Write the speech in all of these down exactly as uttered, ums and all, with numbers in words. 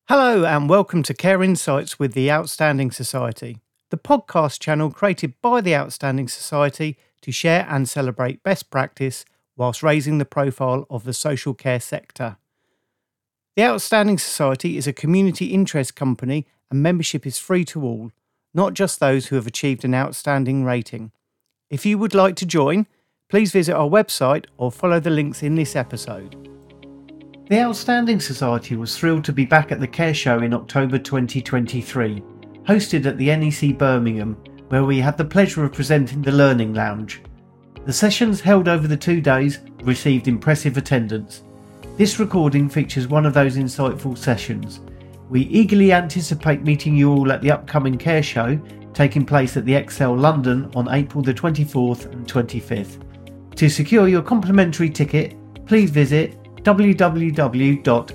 Hello and welcome to Care Insights with the Outstanding Society, the podcast channel created by the Outstanding Society to share and celebrate best practice whilst raising the profile of the social care sector. The Outstanding Society is a community interest company and membership is free to all, not just those who have achieved an outstanding rating. If you would like to join, please visit our website or follow the links in this episode. The Outstanding Society was thrilled to be back at the Care Show in October twenty twenty-three, hosted at the N E C Birmingham, where we had the pleasure of presenting the Learning Lounge. The sessions held over the two days received impressive attendance. This recording features one of those insightful sessions. We eagerly anticipate meeting you all at the upcoming Care Show, taking place at the Excel London on April the twenty-fourth and twenty-fifth. To secure your complimentary ticket, please visit w w w dot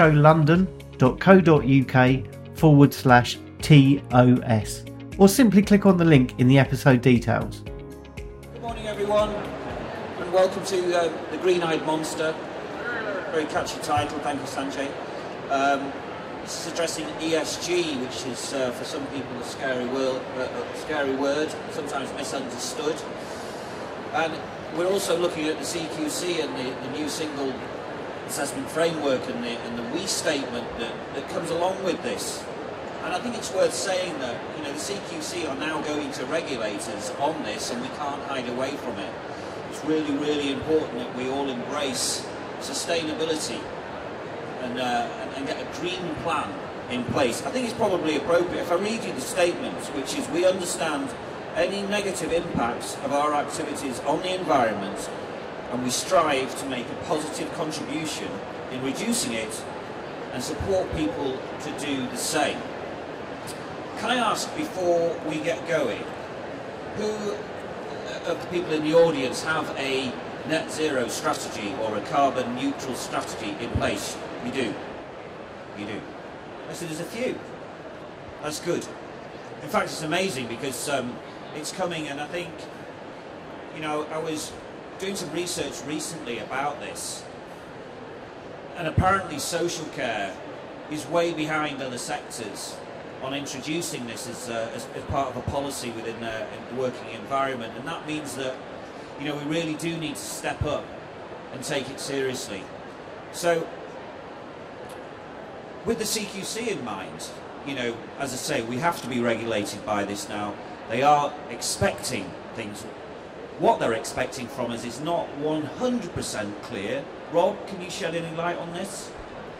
careshowlondon.co.uk forward slash TOS or simply click on the link in the episode details. Good morning everyone and welcome to uh, The Green-Eyed Monster. Very catchy title, thank you Sanjay. Um, this is addressing E S G, which is uh, for some people a scary, world, uh, a scary word, sometimes misunderstood. And we're also looking at the C Q C and the, the new single assessment framework and the, and the we statement that, that comes along with this. And I think it's worth saying that, you know, the C Q C are now going to regulators on this and we can't hide away from it. It's really, really important that we all embrace sustainability and, uh, and, and get a green plan in place. I think it's probably appropriate if I read you the statements, which is we understand any negative impacts of our activities on the environment and we strive to make a positive contribution in reducing it and support people to do the same. Can I ask, before we get going, who of the people in the audience have a net zero strategy or a carbon neutral strategy in place? You do. You do. So there's a few. That's good. In fact, it's amazing because um, it's coming, and I think, you know, I was doing some research recently about this, and apparently social care is way behind other sectors on introducing this as, uh, as, as part of a policy within uh, the working environment, and that means that, you know, we really do need to step up and take it seriously. So with the C Q C in mind, you know, as I say, we have to be regulated by this now. They are expecting things. What they're expecting from us is not one hundred percent clear. Rob, can you shed any light on this?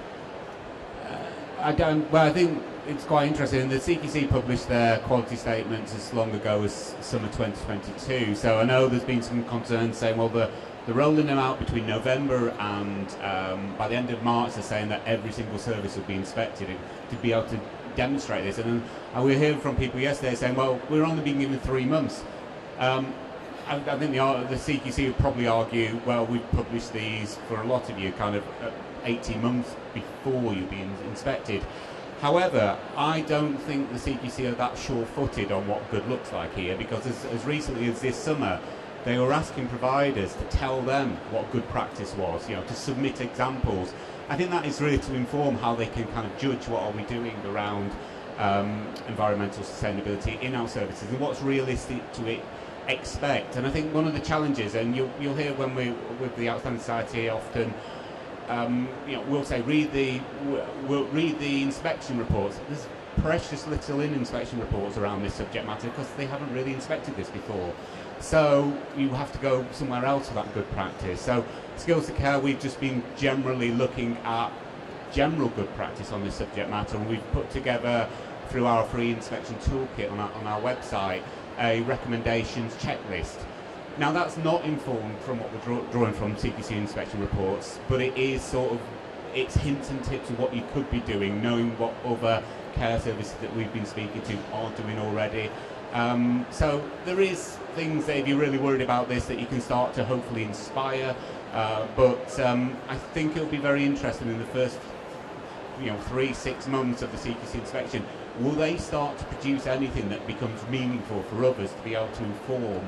Uh, I don't, well, I think it's quite interesting. The C Q C published their quality statements as long ago as summer twenty twenty-two. So I know there's been some concerns saying, well, they're, they're rolling them out between November and um, by the end of March, they're saying that every single service will be inspected to be able to demonstrate this. And, and we were hearing from people yesterday saying, well, we're only being given three months. Um, I, I think the, the C Q C would probably argue, well, we've published these for a lot of you kind of eighteen months before you've been inspected. However, I don't think the C Q C are that sure-footed on what good looks like here, because as, as recently as this summer, they were asking providers to tell them what good practice was, you know, to submit examples. I think that is really to inform how they can kind of judge what are we doing around um, environmental sustainability in our services and what's realistic to it expect. And I think one of the challenges, and you'll, you'll hear when we with the Outstanding Society often, um, you know, we'll say read the we'll read the inspection reports. There's precious little in inspection reports around this subject matter because they haven't really inspected this before. So you have to go somewhere else for that good practice. So Skills to Care, we've just been generally looking at general good practice on this subject matter, and we've put together through our free inspection toolkit on our, on our website a recommendations checklist. Now that's not informed from what we're draw, drawing from C Q C inspection reports, but it is sort of, it's hints and tips of what you could be doing, knowing what other care services that we've been speaking to are doing already. Um, so there is things that if you're really worried about this that you can start to hopefully inspire, uh, but um, I think it'll be very interesting in the first you know, three, six months of the C Q C inspection. Will they start to produce anything that becomes meaningful for others to be able to inform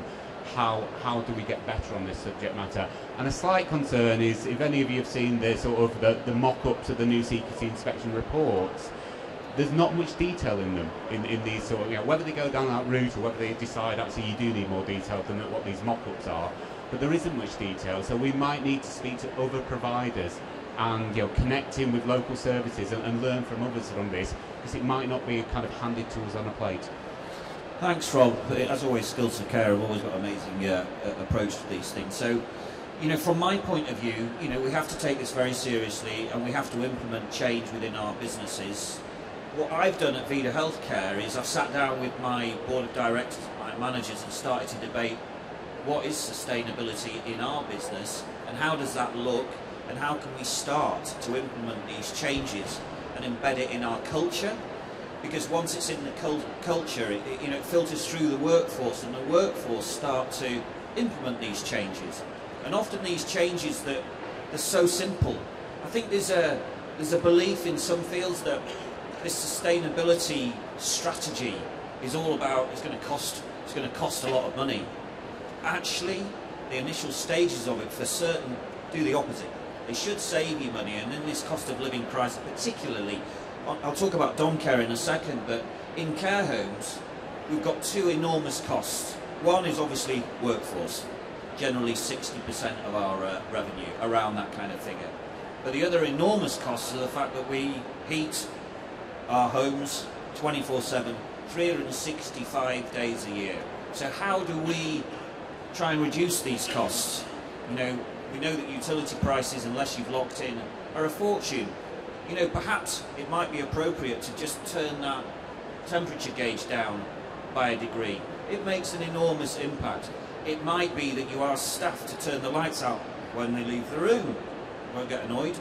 how how do we get better on this subject matter. And a slight concern is, if any of you have seen the sort of the, the mock-ups of the new C Q C inspection reports, there's not much detail in them, in, in these sort of, you know, whether they go down that route or whether they decide actually you do need more detail than what these mock-ups are, but there isn't much detail, so we might need to speak to other providers and, you know, connect in with local services and, and learn from others from this, because it might not be kind of handed to us on a plate. Thanks, Rob. As always, Skills of Care have always got an amazing uh, approach to these things. So, you know, from my point of view, you know, we have to take this very seriously and we have to implement change within our businesses. What I've done at Vida Healthcare is I've sat down with my board of directors, my managers, and started to debate what is sustainability in our business and how does that look and how can we start to implement these changes and embed it in our culture. Because once it's in the cult culture, it, it, you know, it filters through the workforce, and the workforce start to implement these changes. And often these changes that they're so simple. I think there's a there's a belief in some fields that this sustainability strategy is all about it's going to cost it's going to cost a lot of money. Actually, the initial stages of it for certain do the opposite. They should save you money, and in this cost of living crisis particularly. I'll talk about dom care in a second, but in care homes, we've got two enormous costs. One is obviously workforce, generally sixty percent of our uh, revenue, around that kind of figure. But the other enormous costs are the fact that we heat our homes twenty-four seven, three hundred sixty-five days a year. So how do we try and reduce these costs? You know, we know that utility prices, unless you've locked in, are a fortune. You know, perhaps it might be appropriate to just turn that temperature gauge down by a degree. It makes an enormous impact. It might be that you ask staff to turn the lights out when they leave the room. Won't get annoyed.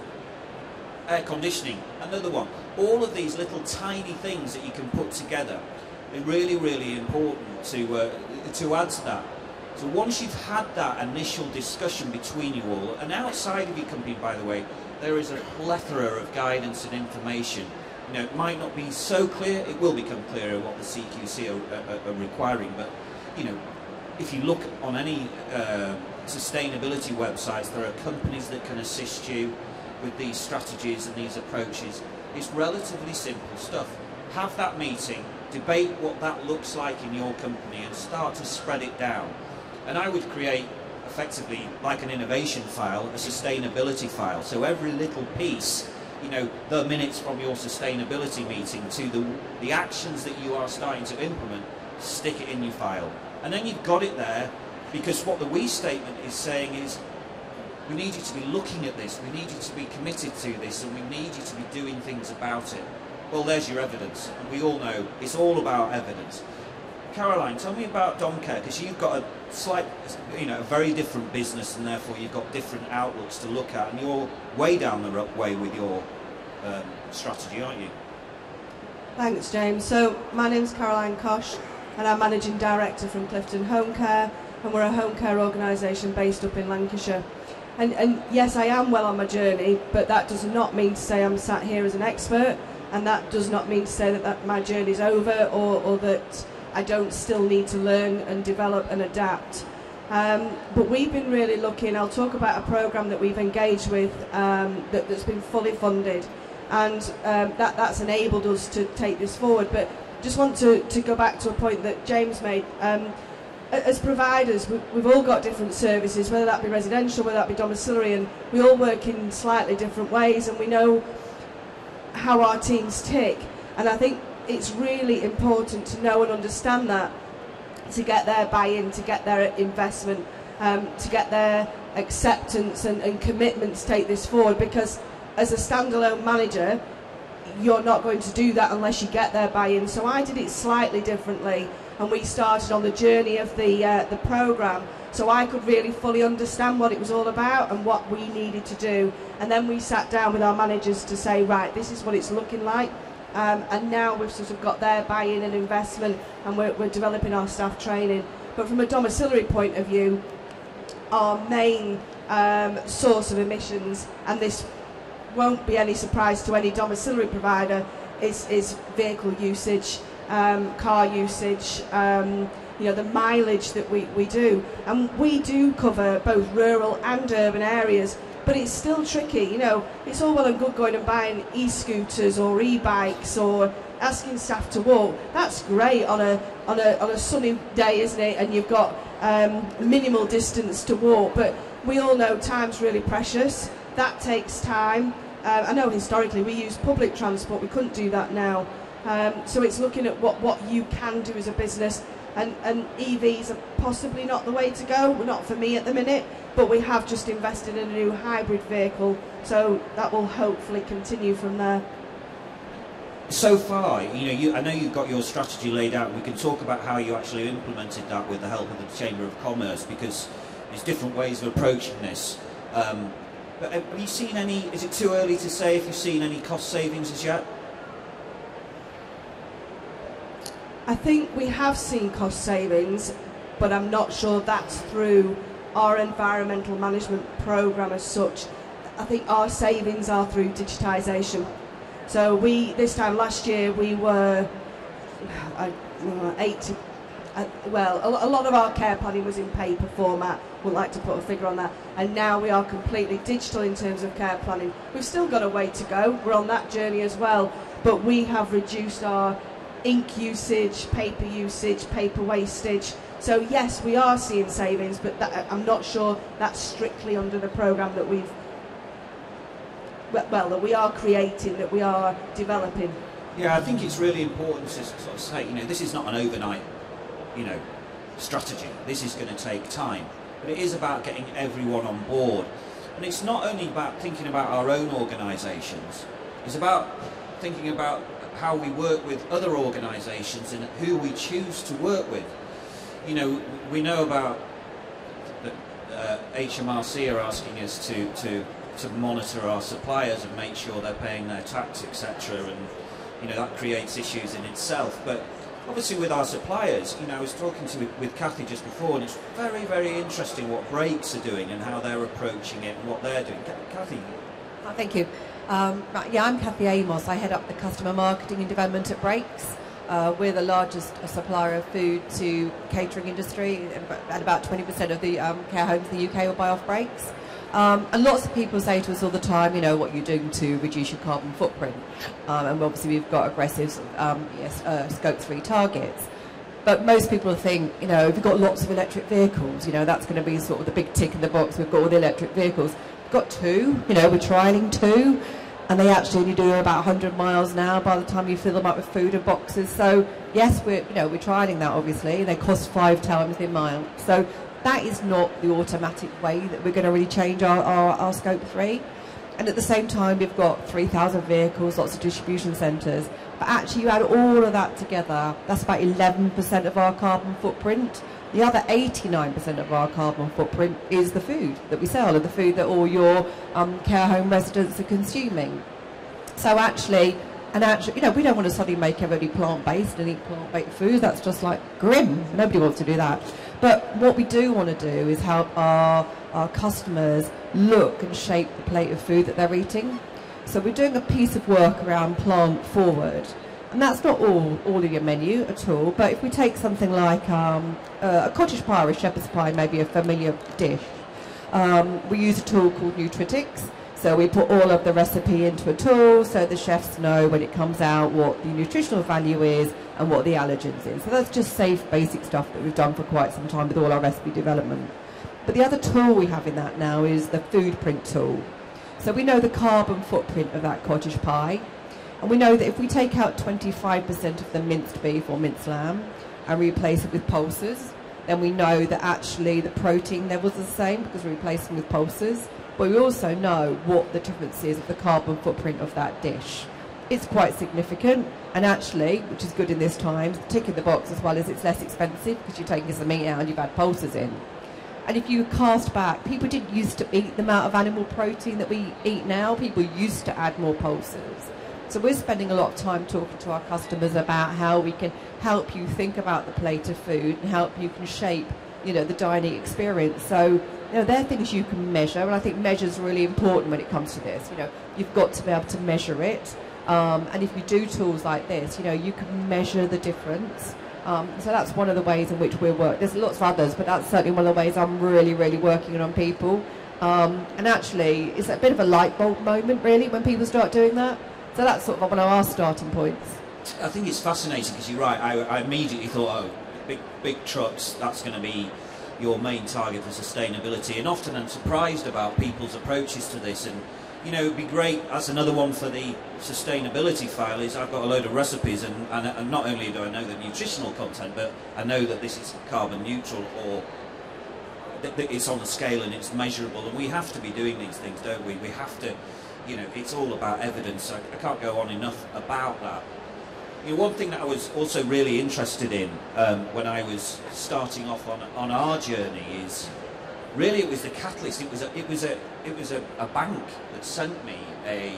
Air conditioning, another one. All of these little tiny things that you can put together are really, really important to, uh, to add to that. So once you've had that initial discussion between you all, and outside of your company, by the way, there is a plethora of guidance and information. You know, it might not be so clear, it will become clearer what the C Q C are, are, are requiring, but, you know, if you look on any uh, sustainability websites, there are companies that can assist you with these strategies and these approaches. It's relatively simple stuff. Have that meeting, debate what that looks like in your company, and start to spread it down. And I would create effectively like an innovation file, a sustainability file. So every little piece, you know, the minutes from your sustainability meeting to the, the actions that you are starting to implement, stick it in your file. And then you've got it there, because what the we statement is saying is, we need you to be looking at this, we need you to be committed to this, and we need you to be doing things about it. Well, there's your evidence, and we all know it's all about evidence. Caroline, tell me about dom care, because you've got a slight, you know, a very different business, and therefore you've got different outlooks to look at, and you're way down the way with your um, strategy, aren't you? Thanks, James. So my name's Caroline Kosh, and I'm Managing Director from Clifton Home Care, and we're a home care organisation based up in Lancashire. And, and yes, I am well on my journey, but that does not mean to say I'm sat here as an expert, and that does not mean to say that, that my journey's over, or, or that I don't still need to learn and develop and adapt. Um, but we've been really looking, I'll talk about a programme that we've engaged with um, that, that's been fully funded, and um, that, that's enabled us to take this forward. But just want to, to go back to a point that James made. Um, as providers, we, we've all got different services, whether that be residential, whether that be domiciliary, and we all work in slightly different ways, and we know how our teams tick. And I think it's really important to know and understand that, to get their buy-in, to get their investment, um, to get their acceptance and, and commitment to take this forward, because as a standalone manager, you're not going to do that unless you get their buy-in. So I did it slightly differently, and we started on the journey of the, uh, the programme, so I could really fully understand what it was all about and what we needed to do. And then we sat down with our managers to say, right, this is what it's looking like. Um, and now we've sort of got their buy-in and investment, and we're, we're developing our staff training. But from a domiciliary point of view, our main um, source of emissions, and this won't be any surprise to any domiciliary provider, is, is vehicle usage, um, car usage, um, you know, the mileage that we, we do. And we do cover both rural and urban areas, but it's still tricky. You know, it's all well and good going and buying e-scooters or e-bikes or asking staff to walk. That's great on a on a on a sunny day, isn't it? And you've got um, minimal distance to walk. But we all know time's really precious. That takes time. Uh, I know historically we used public transport. We couldn't do that now. Um, so it's looking at what what you can do as a business. And, and E Vs are possibly not the way to go. Well, not for me at the minute. But we have just invested in a new hybrid vehicle. So that will hopefully continue from there. So far, you know, you, I know you've got your strategy laid out. We can talk about how you actually implemented that with the help of the Chamber of Commerce, because there's different ways of approaching this. Um, but have you seen any, is it too early to say if you've seen any cost savings as yet? I think we have seen cost savings, but I'm not sure that's through our environmental management programme as such. I think our savings are through digitisation. So we, this time last year, we were uh, eighty, uh, well, a, a lot of our care planning was in paper format, wouldn't like to put a figure on that, and now we are completely digital in terms of care planning. We've still got a way to go, we're on that journey as well, but we have reduced our ink usage, paper usage, paper wastage. So yes, we are seeing savings, but that, I'm not sure that's strictly under the programme that we've well, that we are creating, that we are developing. Yeah, I think it's really important to sort of say, you know, this is not an overnight, you know, strategy. This is going to take time. But it is about getting everyone on board. And it's not only about thinking about our own organisations, it's about thinking about how we work with other organisations and who we choose to work with. You know, we know about that uh, H M R C are asking us to, to to monitor our suppliers and make sure they're paying their tax, et cetera. And you know that creates issues in itself. But obviously, with our suppliers, you know, I was talking to with Kathy just before, and it's very, very interesting what Brakes are doing and how they're approaching it and what they're doing. Kathy. Oh, thank you. Um, right, yeah, I'm Kathy Amos. I head up the customer marketing and development at Brakes. Uh, we're the largest supplier of food to catering industry, and about twenty percent of the um, care homes in the U K will buy off Brakes. Um, and lots of people say to us all the time, you know, what you're doing to reduce your carbon footprint. Um, and obviously we've got aggressive um, yes, uh, scope three targets. But most people think, you know, if you've got lots of electric vehicles, you know, that's going to be sort of the big tick in the box. We've got all the electric vehicles. We've got two, you know, we're trialling two. And they actually only do about one hundred miles now by the time you fill them up with food and boxes. So, yes, we're, you know, we're trialling that, obviously. They cost five times the amount. So that is not the automatic way that we're going to really change our, our, our scope three. And at the same time, we've got three thousand vehicles, lots of distribution centres. But actually, you add all of that together, that's about eleven percent of our carbon footprint. The other eighty-nine percent of our carbon footprint is the food that we sell, and the food that all your um, care home residents are consuming. So actually, and actually, you know, we don't want to suddenly make everybody plant-based and eat plant-based food. That's just like grim. Nobody wants to do that. But what we do want to do is help our, our customers look and shape the plate of food that they're eating. So we're doing a piece of work around plant forward. And that's not all, all of your menu at all, but if we take something like um, uh, a cottage pie or a shepherd's pie, maybe a familiar dish, um, we use a tool called Nutritics. So we put all of the recipe into a tool so the chefs know when it comes out what the nutritional value is and what the allergens is. So that's just safe, basic stuff that we've done for quite some time with all our recipe development. But the other tool we have in that now is the food print tool. So we know the carbon footprint of that cottage pie. And we know that if we take out twenty-five percent of the minced beef or minced lamb and replace it with pulses, then we know that actually the protein levels are the same because we're replacing with pulses. But we also know what the difference is of the carbon footprint of that dish. It's quite significant, and actually, which is good in this time, tick in the box as well as it's less expensive because you're taking some meat out and you've had pulses in. And if you cast back, people didn't used to eat the amount of animal protein that we eat now. People used to add more pulses. So we're spending a lot of time talking to our customers about how we can help you think about the plate of food and help you can shape, you know, the dining experience. So, you know, they're things you can measure, and I think measure is really important when it comes to this. You know, you've got to be able to measure it. Um, and if you do tools like this, you know, you can measure the difference. Um, so that's one of the ways in which we work. There's lots of others, but that's certainly one of the ways I'm really, really working on people. Um, and actually, it's a bit of a light bulb moment, really, when people start doing that. So that's sort of one of our starting points. I think it's fascinating because you're right. I, I immediately thought, oh, big, big trucks, that's going to be your main target for sustainability. And often I'm surprised about people's approaches to this. And, you know, it'd be great, that's another one for the sustainability file, is I've got a load of recipes, and, and, and not only do I know the nutritional content, but I know that this is carbon neutral, or that, that it's on the scale and it's measurable, and we have to be doing these things, don't we? We have to, you know, it's all about evidence. I, I can't go on enough about that. You know, one thing that I was also really interested in um, when I was starting off on, on our journey is, really, it was the catalyst. It was a, it was a, it was a, a bank that sent me a,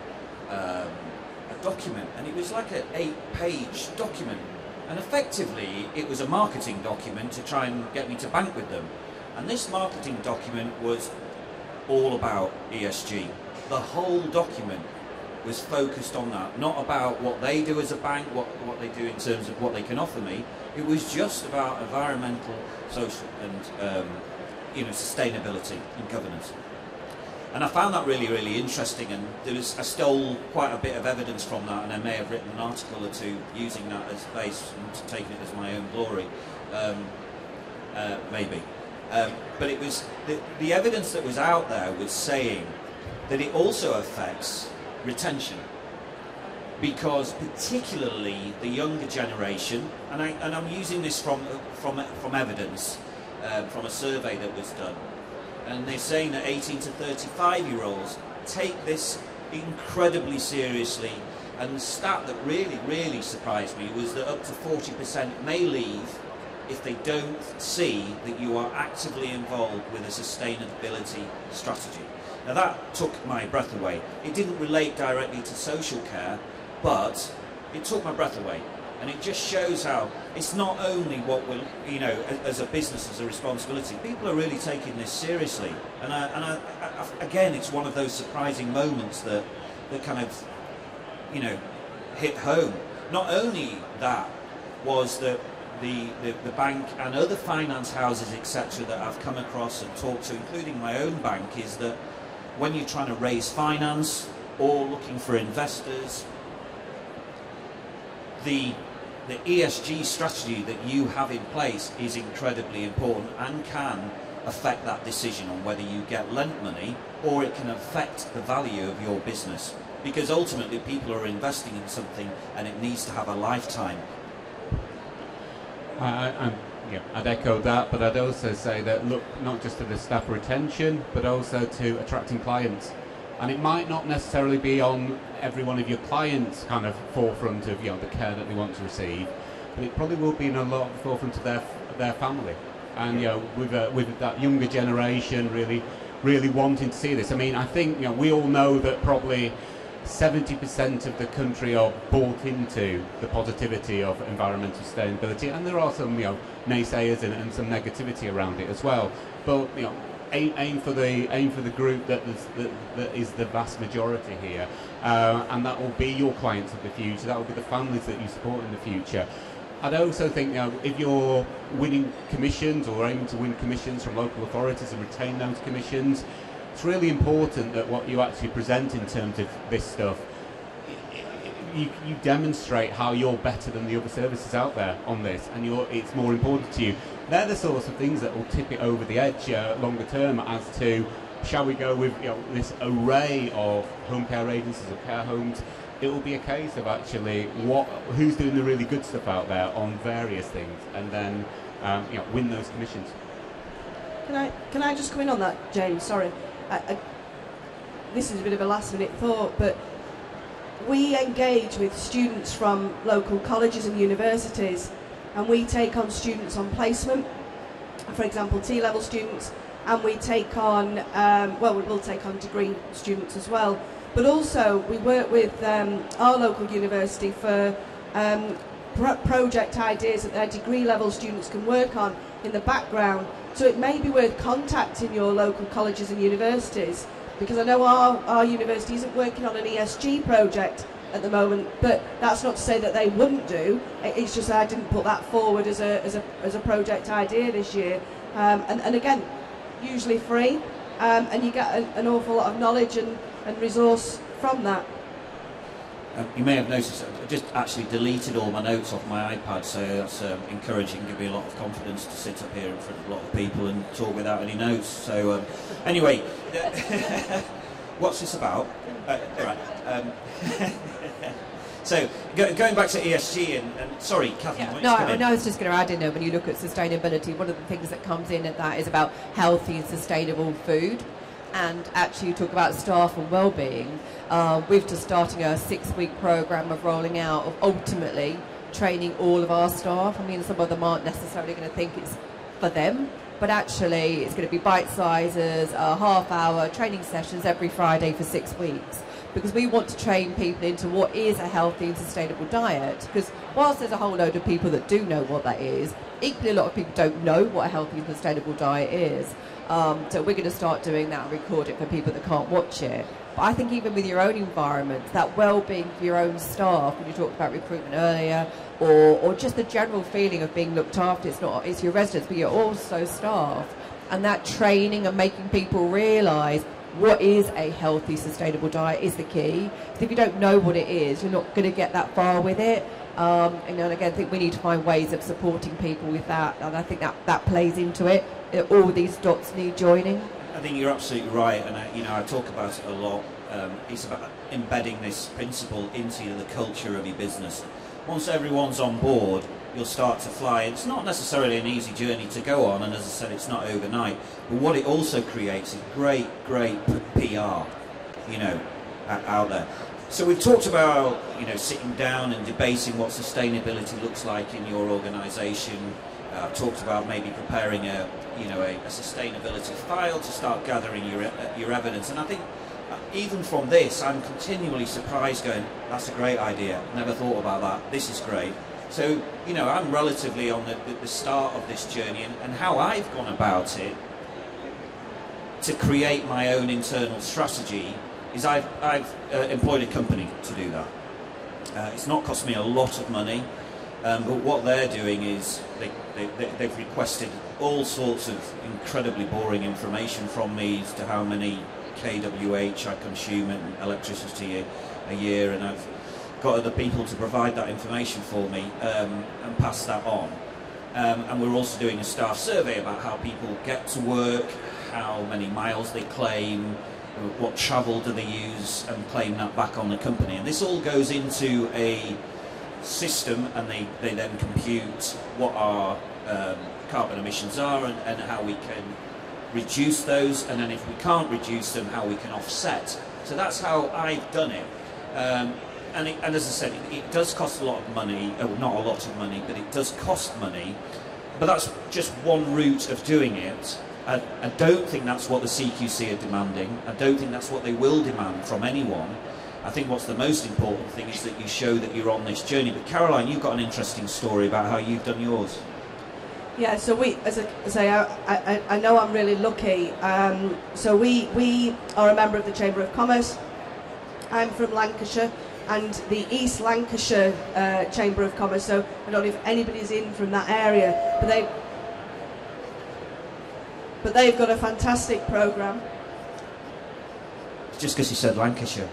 um, a document, and it was like an eight-page document, and effectively it was a marketing document to try and get me to bank with them. And this marketing document was all about E S G. The whole document was focused on that, not about what they do as a bank, what what they do in terms of what they can offer me. It was just about environmental, social, and um, you know, sustainability and governance. And I found that really, really interesting, and there was, I stole quite a bit of evidence from that, and I may have written an article or two using that as base and taking it as my own glory, um, uh, maybe. Um, but it was, the, the evidence that was out there was saying that it also affects retention, because particularly the younger generation, and, I, and I'm using this from, from, from evidence, Uh, from a survey that was done, and they're saying that eighteen to thirty-five year olds take this incredibly seriously, and the stat that really really surprised me was that up to forty percent may leave if they don't see that you are actively involved with a sustainability strategy. Now that took my breath away. It didn't relate directly to social care, but it took my breath away. And it just shows how it's not only what we're, you know, as a business, as a responsibility. People are really taking this seriously. And, I, and I, I, again, it's one of those surprising moments that, that kind of, you know, hit home. Not only that was that the, the, the bank and other finance houses, et cetera, that I've come across and talked to, including my own bank, is that when you're trying to raise finance or looking for investors, the The E S G strategy that you have in place is incredibly important and can affect that decision on whether you get lent money, or it can affect the value of your business, because ultimately people are investing in something and it needs to have a lifetime. I, I'm, yeah, I'd echo that, but I'd also say that look not just to the staff retention, but also to attracting clients. And it might not necessarily be on every one of your clients' kind of forefront of, you know, the care that they want to receive, but it probably will be in a lot of the forefront of their their family. And you know, with uh, with that younger generation really, really wanting to see this. I mean, I think, you know, we all know that probably seventy percent of the country are bought into the positivity of environmental sustainability, and there are some, you know, naysayers and, and some negativity around it as well. But you know, Aim, aim for the aim for the group that is, that, that is the vast majority here, uh, and that will be your clients of the future. That will be the families that you support in the future. I'd also think, you know, if you're winning commissions or aiming to win commissions from local authorities and retain those commissions, it's really important that what you actually present in terms of this stuff, you, you demonstrate how you're better than the other services out there on this, and you're, it's more important to you. They're the sorts of things that will tip it over the edge uh, longer term as to, shall we go with, you know, this array of home care agencies or care homes. It will be a case of actually what, who's doing the really good stuff out there on various things, and then um, you know, win those commissions. Can I can I just come in on that, James? Sorry, I, I, this is a bit of a last minute thought, but we engage with students from local colleges and universities, and we take on students on placement, for example T-level students, and we take on, um, well we will take on degree students as well, but also we work with um, our local university for um, pro project ideas that their degree level students can work on in the background. So it may be worth contacting your local colleges and universities, because I know our, our university isn't working on an E S G project, at the moment, but that's not to say that they wouldn't do. It's just I didn't put that forward as a as a as a project idea this year. Um, and, and again, usually free, um, and you get an, an awful lot of knowledge and, and resource from that. Um, you may have noticed I just actually deleted all my notes off my iPad, so that's um, encouraging, give me a lot of confidence to sit up here in front of a lot of people and talk without any notes. So um, anyway, what's this about? Uh, all right. Um, so go, going back to E S G, and, and sorry, Catherine. Yeah, why don't no, you come I, in? no, I was just going to add in there, when you look at sustainability, one of the things that comes in at that is about healthy and sustainable food. And actually you talk about staff and well-being. Uh, we've just starting a six-week program of rolling out of ultimately training all of our staff. I mean, some of them aren't necessarily going to think it's for them, but actually it's going to be bite sizes, uh, half-hour training sessions every Friday for six weeks. Because we want to train people into what is a healthy and sustainable diet. Because whilst there's a whole load of people that do know what that is, equally a lot of people don't know what a healthy and sustainable diet is. Um, so we're going to start doing that and record it for people that can't watch it. But I think even with your own environment, that well-being for your own staff, when you talked about recruitment earlier, or, or just the general feeling of being looked after, it's not it's your residents, but you're also staff. And that training and making people realise what is a healthy, sustainable diet is the key. If you don't know what it is, you're not going to get that far with it. Um, and then again, I think we need to find ways of supporting people with that, and I think that, that plays into it. All these dots need joining. I think you're absolutely right, and I, you know I talk about it a lot. Um, it's about embedding this principle into the culture of your business. Once everyone's on board, you'll start to fly. It's not necessarily an easy journey to go on, and as I said, it's not overnight. But what it also creates is great, great P R, you know, out there. So we've talked about, you know, sitting down and debating what sustainability looks like in your organisation. Uh, I've talked about maybe preparing a, you know, a, a sustainability file to start gathering your uh, your evidence. And I think uh, even from this, I'm continually surprised, going, "That's a great idea. Never thought about that. This is great." So, you know, I'm relatively on the, the, the start of this journey, and, and how I've gone about it to create my own internal strategy is I've, I've uh, employed a company to do that. Uh, it's not cost me a lot of money, um, but what they're doing is they, they, they've requested all sorts of incredibly boring information from me as to how many K W H I consume in electricity a, a year, and I've got other people to provide that information for me um, and pass that on. Um, and we're also doing a staff survey about how people get to work, how many miles they claim, what travel do they use, and claim that back on the company. And this all goes into a system, and they, they then compute what our um, carbon emissions are, and, and how we can reduce those, and then if we can't reduce them, how we can offset. So that's how I've done it. Um, and, it and as I said, it, it does cost a lot of money, uh, not a lot of money, but it does cost money. But that's just one route of doing it. I, I don't think that's what the C Q C are demanding. I don't think that's what they will demand from anyone. I think what's the most important thing is that you show that you're on this journey. But Caroline, you've got an interesting story about how you've done yours. Yeah, so we, as I say, I, I, I know I'm really lucky. Um, so we, we are a member of the Chamber of Commerce. I'm from Lancashire, and the East Lancashire uh, Chamber of Commerce. So I don't know if anybody's in from that area, but they, but they've got a fantastic programme. It's just because you said Lancashire.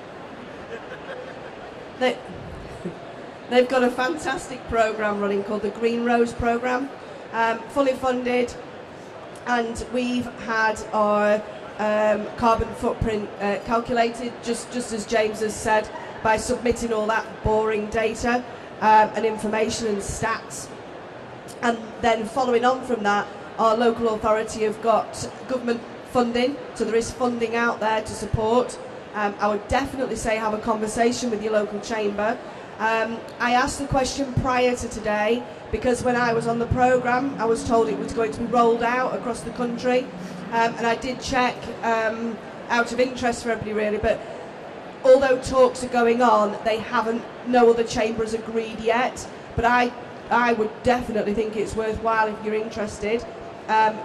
They, they've got a fantastic programme running called the Green Rose Programme, um, fully funded, and we've had our um, carbon footprint uh, calculated, just, just as James has said, by submitting all that boring data um, and information and stats. And then following on from that, our local authority have got government funding, so there is funding out there to support. Um, I would definitely say have a conversation with your local chamber. Um, I asked the question prior to today because when I was on the programme I was told it was going to be rolled out across the country, um, and I did check um, out of interest for everybody really, but although talks are going on, they haven't, no other chamber has agreed yet, but I, I would definitely think it's worthwhile if you're interested um,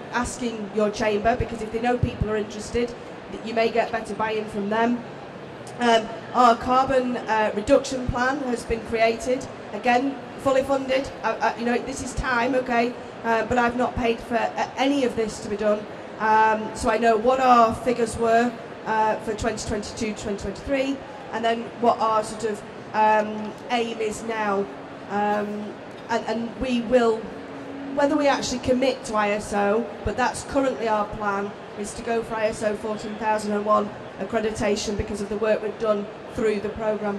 asking your chamber, because if they know people are interested, you may get better buy-in from them. Um, our carbon uh, reduction plan has been created, again, fully funded. I, I, you know, this is time, okay, uh, but I've not paid for uh, any of this to be done. Um, so I know what our figures were uh, for twenty twenty-two to twenty twenty-three, and then what our sort of um, aim is now. Um, and, and we will, whether we actually commit to I S O, but that's currently our plan, is to go for I S O fourteen thousand one accreditation because of the work we've done through the programme.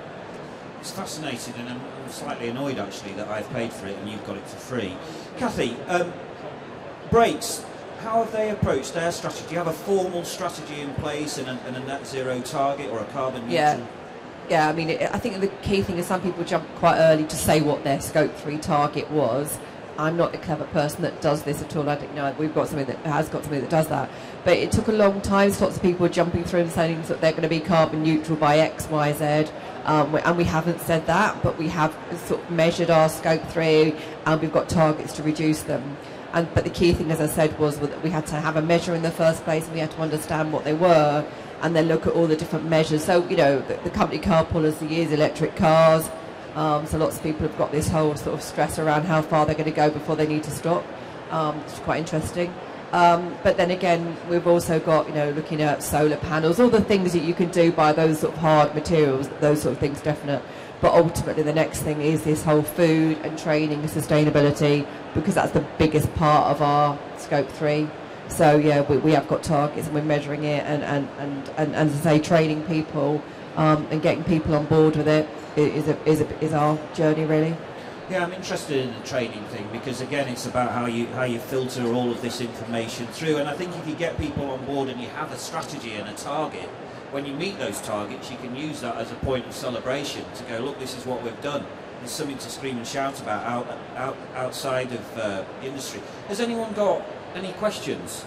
It's fascinating, and I'm, I'm slightly annoyed actually that I've paid for it and you've got it for free. Kathy, um, brakes, how have they approached their strategy? Do you have a formal strategy in place and a, and a net zero target or a carbon neutral? Yeah. Yeah, I mean, it, I think the key thing is some people jump quite early to say what their scope three target was. I'm not the clever person that does this at all. I don't know. We've got something that has got something that does that. But it took a long time. So lots of people were jumping through and saying that they're going to be carbon neutral by X, Y, Z. Um, and we haven't said that, but we have sort of measured our scope three and we've got targets to reduce them. And but the key thing, as I said, was that we had to have a measure in the first place and we had to understand what they were and then look at all the different measures. So, you know, the, the company car policy is electric cars. Um, so lots of people have got this whole sort of stress around how far they're going to go before they need to stop, um, which is quite interesting. Um, but then again, we've also got, you know, looking at solar panels, all the things that you can do by those sort of hard materials, those sort of things definite. But ultimately the next thing is this whole food and training and sustainability, because that's the biggest part of our scope three. So yeah, we, we have got targets and we're measuring it and, and, and, and, and as I say, training people um, and getting people on board with it is, a, is, a, is our journey really. Yeah, I'm interested in the training thing because again it's about how you how you filter all of this information through, and I think if you get people on board and you have a strategy and a target, when you meet those targets you can use that as a point of celebration to go, look, this is what we've done. There's something to scream and shout about out, out, outside of uh, industry. Has anyone got any questions?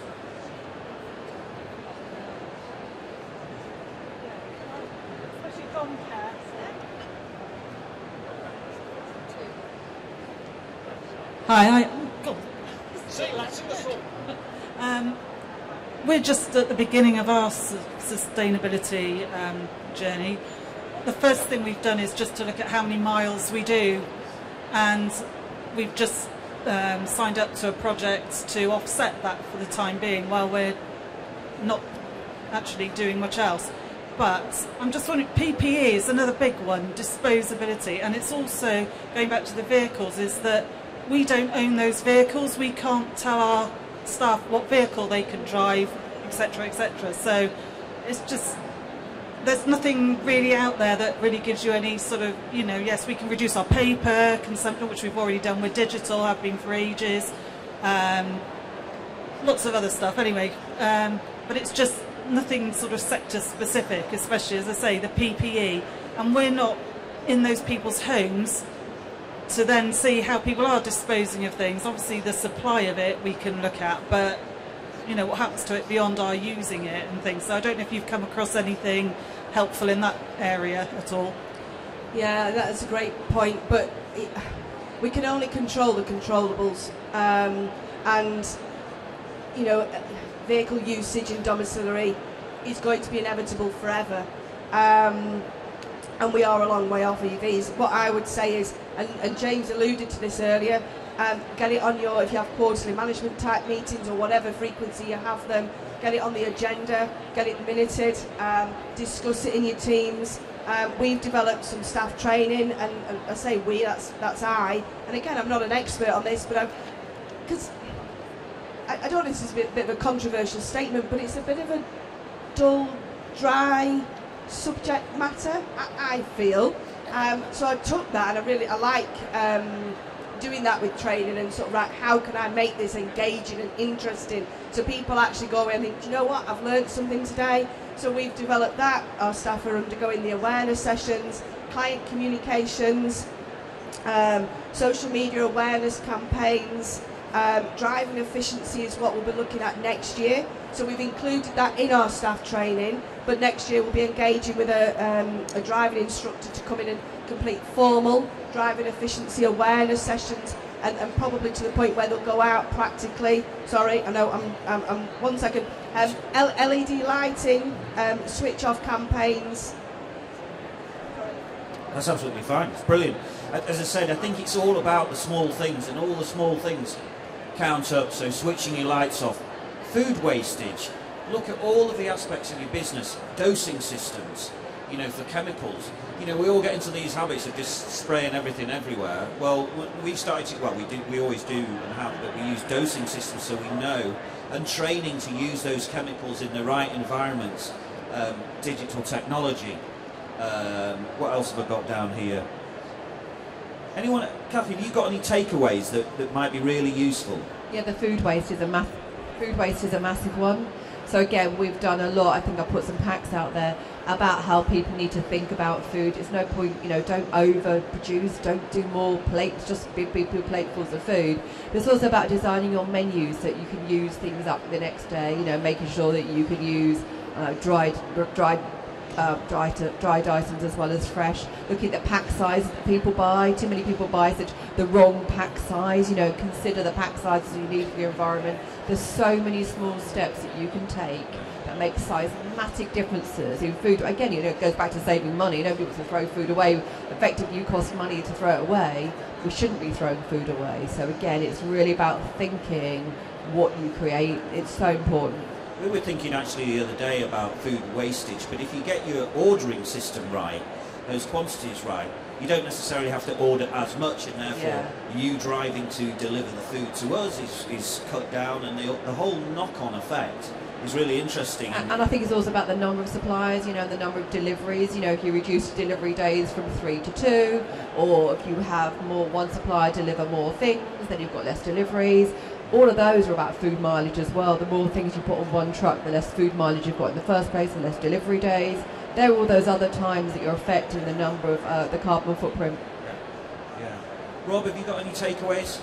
Hi, I, um, we're just at the beginning of our su sustainability um, journey. The first thing we've done is just to look at how many miles we do, and we've just um, signed up to a project to offset that for the time being while we're not actually doing much else. But I'm just wondering, P P E is another big one, disposability, and it's also, going back to the vehicles, is that we don't own those vehicles. We can't tell our staff what vehicle they can drive, et cetera, et cetera. So it's just, there's nothing really out there that really gives you any sort of, you know, yes, we can reduce our paper consumption, which we've already done with digital, have been for ages. Um, lots of other stuff anyway. Um, but it's just nothing sort of sector specific, especially, as I say, the P P E. And we're not in those people's homes to then see how people are disposing of things. Obviously the supply of it we can look at, but you know what happens to it beyond our using it and things. So I don't know if you've come across anything helpful in that area at all. Yeah, that's a great point, but it, we can only control the controllables, um, and you know, vehicle usage in domiciliary is going to be inevitable forever. Um, and we are a long way off E Vs. What I would say is, and, and James alluded to this earlier, um, get it on your, if you have quarterly management type meetings or whatever frequency you have them, get it on the agenda, get it minuted, um, discuss it in your teams. Um, we've developed some staff training, and, and I say we, that's, that's I, and again, I'm not an expert on this, but I've, because I, I don't know if this is a bit, bit of a controversial statement, but it's a bit of a dull, dry subject matter, I, I feel. Um, so I took that, and I really, I like um, doing that with training and sort of, right, how can I make this engaging and interesting so people actually go away and think, do you know what, I've learned something today. So we've developed that. Our staff are undergoing the awareness sessions, client communications, um, social media awareness campaigns. Um, driving efficiency is what we'll be looking at next year. So we've included that in our staff training, but next year we'll be engaging with a, um, a driving instructor to come in and complete formal driving efficiency awareness sessions and, and probably to the point where they'll go out practically. Sorry, I know, I'm, I'm, I'm one second. Um, L E D lighting, um, switch off campaigns. That's absolutely fine. It's brilliant. As I said, I think it's all about the small things, and all the small things count up. So switching your lights off, food wastage. Look at all of the aspects of your business, dosing systems, you know, for chemicals. You know, we all get into these habits of just spraying everything everywhere. Well, we started to, well, we do, we always do and have, but we use dosing systems so we know, and training to use those chemicals in the right environments, um, digital technology. Um, what else have I got down here? Anyone, Kathy, have you got any takeaways that, that might be really useful? Yeah, the food waste is a mass, food waste is a massive one. So again, we've done a lot. I think I put some packs out there about how people need to think about food. It's no point, you know, don't overproduce, don't do more plates, just big, big, big platefuls of food. But it's also about designing your menus so that you can use things up the next day. You know, making sure that you can use uh, dried, dried. Uh, dry to, dried items as well as fresh. Looking at the pack size that people buy. Too many people buy such the wrong pack size. You know, consider the pack sizes you need for your environment. There's so many small steps that you can take that make seismic differences in food. Again, you know, it goes back to saving money. Nobody wants to throw food away. Effectively, you cost money to throw it away. We shouldn't be throwing food away. So again, it's really about thinking what you create. It's so important. We were thinking actually the other day about food wastage, but if you get your ordering system right, those quantities right, you don't necessarily have to order as much, and therefore yeah. you driving to deliver the food to us is, is cut down, and the, the whole knock-on effect is really interesting. And, and I think it's also about the number of suppliers, you know, the number of deliveries. You know, if you reduce delivery days from three to two, or if you have more one supplier deliver more things, then you've got less deliveries. All of those are about food mileage as well. The more things you put on one truck, the less food mileage you've got in the first place, the less delivery days. There are all those other times that you're affecting the number of uh, the carbon footprint. Yeah. yeah. Rob, have you got any takeaways?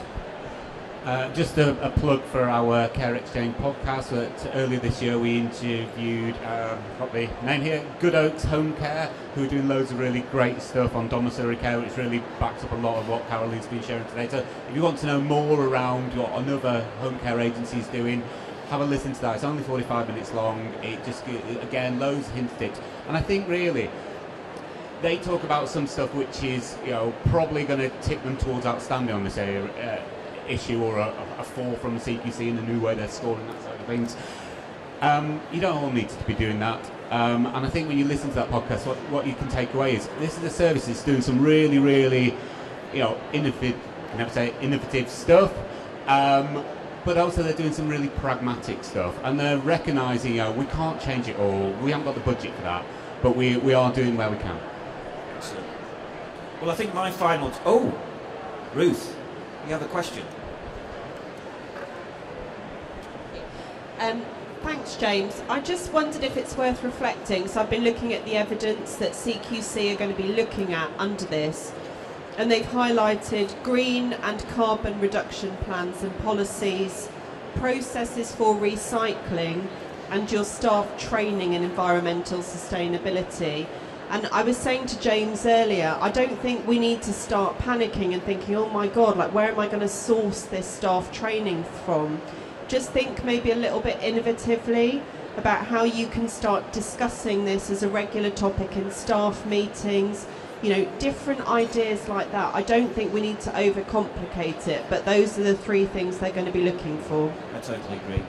Uh, just a, a plug for our Care Exchange podcast. That earlier this year we interviewed, um, got the name here, Good Oaks Home Care, who are doing loads of really great stuff on domiciliary care, which really backs up a lot of what Caroline's been sharing today. So if you want to know more around what another home care agency is doing, have a listen to that. It's only forty-five minutes long. It just, again, loads of hints tips. And I think really, they talk about some stuff which is, you know, probably going to tip them towards outstanding on this area. Uh, issue or a, a four from the C Q C in the new way they're scoring that side of things. Um, you don't all need to be doing that. Um, and I think when you listen to that podcast, what, what you can take away is this is a service that's doing some really, really, you know, innovative, I never say innovative stuff. Um, but also they're doing some really pragmatic stuff, and they're recognising, you know, we can't change it all. We haven't got the budget for that, but we we are doing where we can. Excellent. Well, I think my final. T- oh, Ruth, you have a question. Um, thanks, James. I just wondered if it's worth reflecting. So I've been looking at the evidence that C Q C are going to be looking at under this, and they've highlighted green and carbon reduction plans and policies, processes for recycling, and your staff training in environmental sustainability. And I was saying to James earlier, I don't think we need to start panicking and thinking, oh my God, like where am I going to source this staff training from? Just think maybe a little bit innovatively about how you can start discussing this as a regular topic in staff meetings, you know, different ideas like that. I don't think we need to overcomplicate it, but those are the three things they're going to be looking for. I totally agree.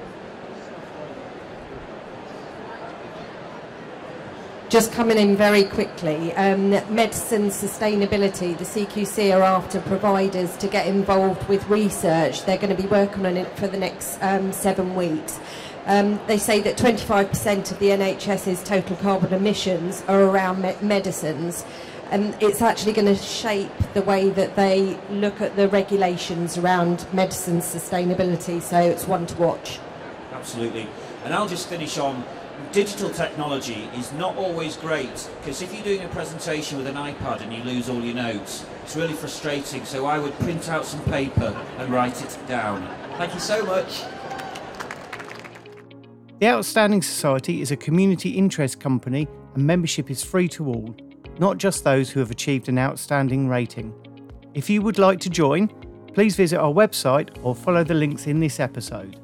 Just coming in very quickly, um, medicine sustainability, the C Q C are after providers to get involved with research. They're going to be working on it for the next um, seven weeks. Um, they say that twenty-five percent of the N H S's total carbon emissions are around me- medicines, and it's actually going to shape the way that they look at the regulations around medicine sustainability, so it's one to watch. Absolutely. And I'll just finish on digital technology is not always great, because if you're doing a presentation with an iPad and you lose all your notes, it's really frustrating. So I would print out some paper and write it down. Thank you so much. The Outstanding Society is a community interest company, and membership is free to all, not just those who have achieved an outstanding rating. If you would like to join, please visit our website or follow the links in this episode.